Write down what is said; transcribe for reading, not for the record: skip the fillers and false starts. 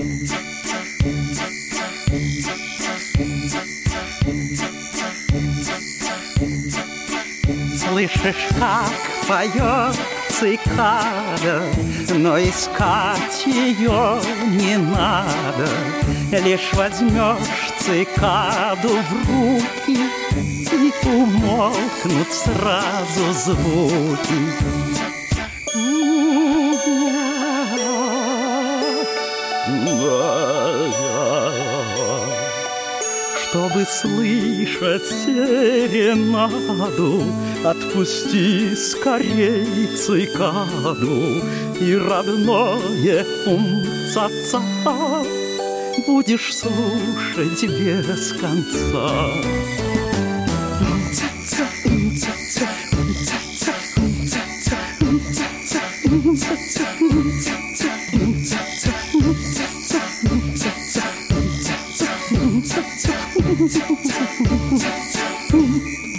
Слышишь, как поет цикада, но искать ее не надо. Лишь возьмешь цикаду в руки, и умолкнут сразу звуки. Чтобы слышать серенаду, отпусти скорей цикаду, и родное ум-ца-ца будешь слушать без конца. Ум-ца-ца, ум-ца-ца, ум-ца-ца, ум-ца-ца, ум-ца-ца, ум-ца-ца, ум-ца-ца, ум-ца-ца, ум-ца-ца, ум-ца-ца, ум-ца-ца, ум-ца-ца.